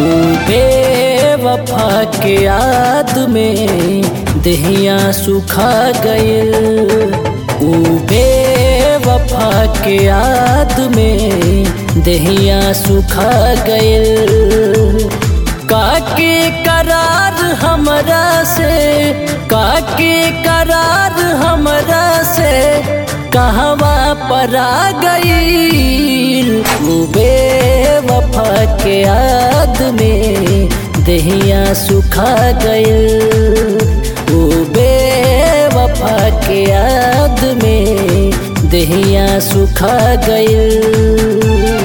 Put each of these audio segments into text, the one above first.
बेवफा के याद में देहिया सुखा गइल। बेवफा के याद में देहिया सुखा गइल। काके करार हमरा से, काके करार हमरा से कहवा परा गइल। बेवफा के याद में देहिया सुखा गइल। बेवफा के याद में देहिया सुखा गइल।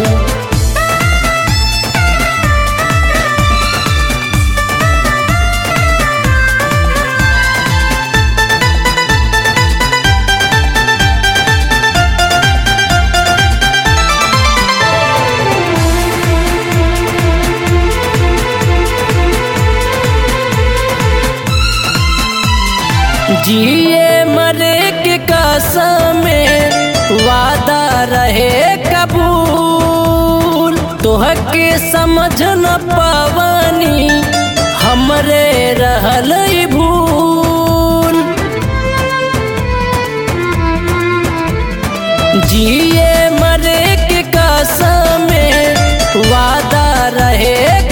जिए मरे के कसम में वादा रहे कबूल। तोहके समझ न पावनी हमरे रहल भूल। जिए मरे के कसम में वादा रहे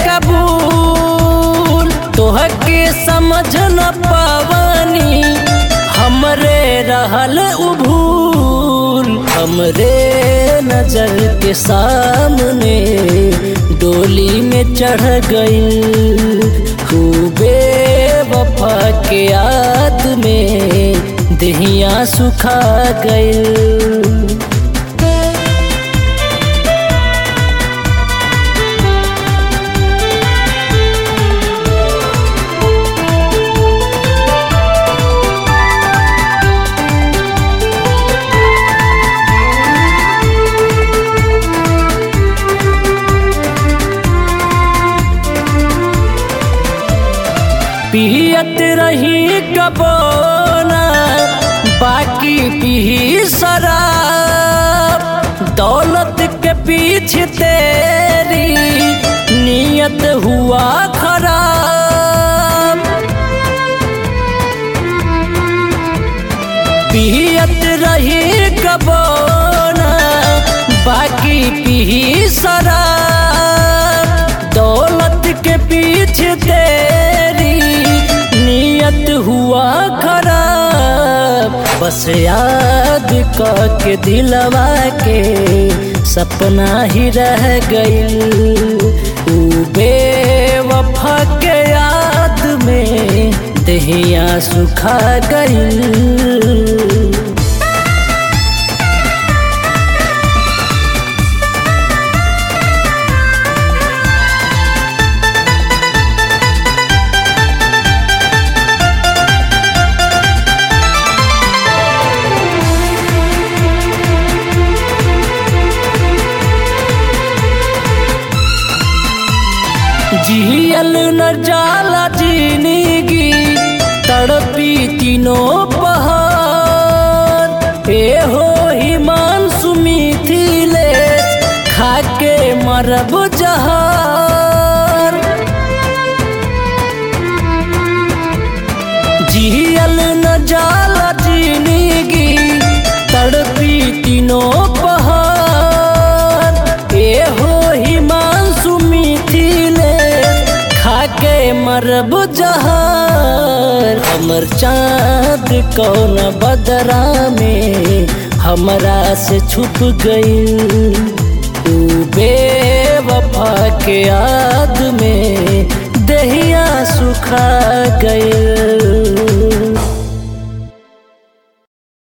कबूल। तोहके समझ न पावनी हमरे रहल भूल। हमरे नजर के सामने डोली में चढ़ गइल। बेवफा के याद में देहिया सुखा गइल। पियत रही कबोना बाकी पी शराब। दौलत के पीछे तेरी नियत हुआ खराब। पियत रही कबोना बाकी पी शराब। दौलत के पीछे तेरी नियत हुआ खराब। बस याद के दिलवा के सपना ही रह गइल। बेवफा के याद में देहिया सुखा गइल। जियल न जाला जिंदगी तड़पी तीनों पहाड़। हो हिमांशु मिथिलेश खाके मरब जहार। जियल न जाला जिंदगी तड़पी तीनों पहाड़। हो हिमांशु मिथिलेश खाके मरब जहार। हमर चाँद कौन बदरा में हमरा से छुप गइल। बेवफा के याद में देहिया सुखा गइल।